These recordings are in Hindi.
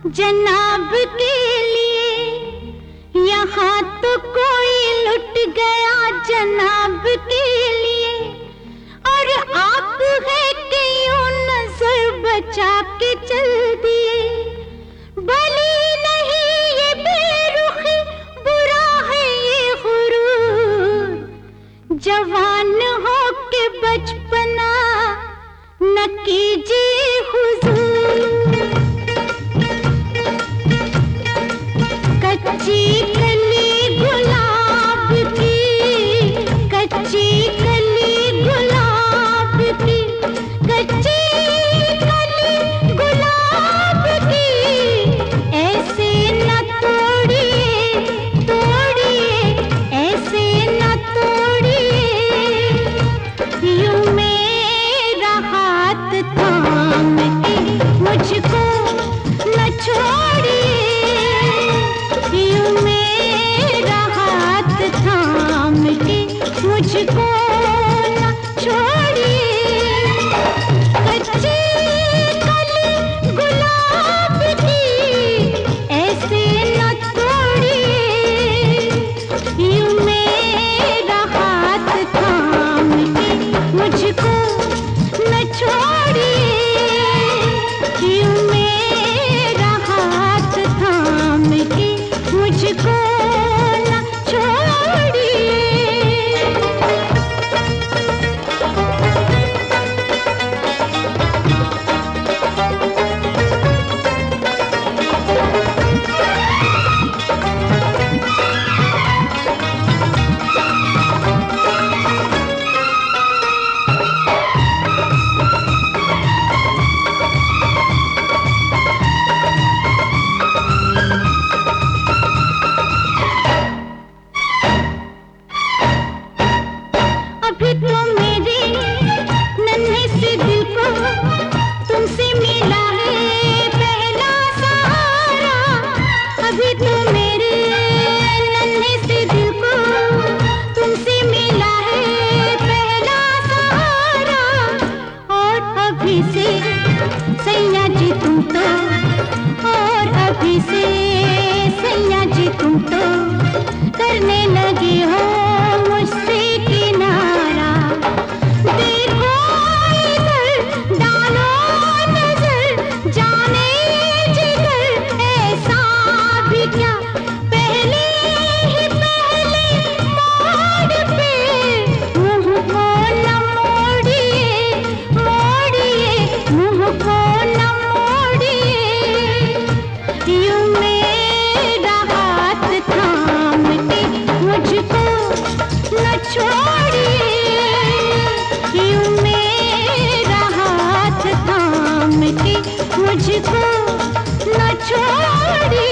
जनाब के लिए यहाँ तो कोई लुट गया जनाब के लिए, और आप है कि यूं नजर बचा के चल दिए। भली नहीं ये बेरुखी, बुरा है ये गुरूर, जवान हो के बचपना न कीजिए हुजूर। कच्ची कली गुलाब की, कच्ची कली गुलाब की, कच्ची कली गुलाब की, ऐसे न तोड़िए तोड़िए, ऐसे न तोड़िए। यूं मेरा हाथ थाम के मुझको न छोड़िए, यूं मेरा हाथ थाम के मुझको न छोड़िए। कच्ची कली गुलाब की, ऐसे न तोड़िए, यूं मेरा हाथ थाम के मुझको न छोड़िए, यूं मेरा हाथ थाम के मुझको न छोड़िए। अभी तो मेरे नन्हे से दिल को तुमसे मिला है पहला सहारा। अभी तो मेरे नन्हे से दिल को तुमसे मिला है पहला सहारा। और अभी से सैया जी तुम तो, और अभी से सैया जी तुम तो करने लगे हो मुझसे किनारा। देखो इधर डालो नजर, जाने जिगर ऐसा भी क्या, पहले ही पहले मोड़ पे मुंह को न मोड़िए मोड़िए, मुंह को न मोड़िए। यूं मेरा हाथ थाम के मुझको न छोड़िए, यूं मेरा हाथ थाम के मुझको न छोड़िए।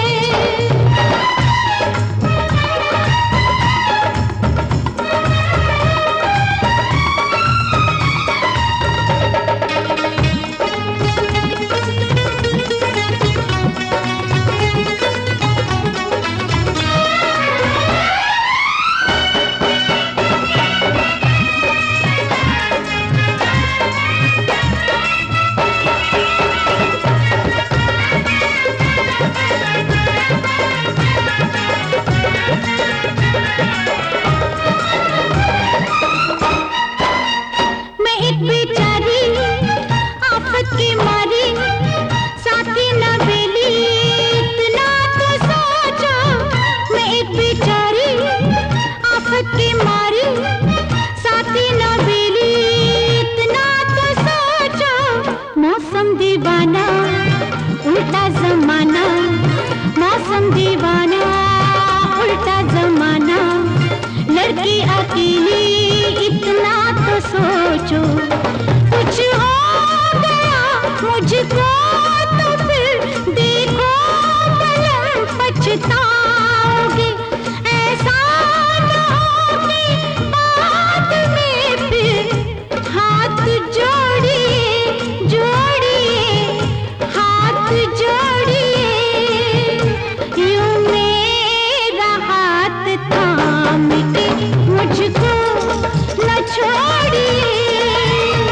मैं एक बेचारी आफत की मारी, साथी न मिली इतना तो सोचो। मैं एक बेचारी आफत की मारी, साथी न मिली इतना तो सोचो। मौसम दीवाना उल्टा जमाना, मौसम दीवाना उल्टा जमाना। लड़की अकेली इतना तो सोचो, कुछ हो गया मुझको तो फिर देखो बलम पछताओगे। ऐसा न हो कि बाद में फिर हाथ जोड़िए जोड़िए, हाथ जोड़िए। यूं मेरा हाथ थाम के मुझको न छोड़िए,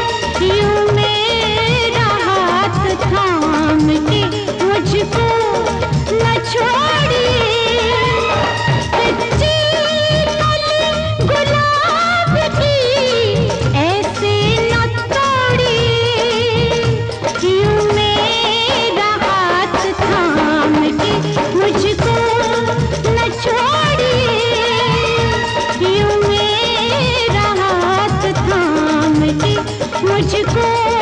मुझको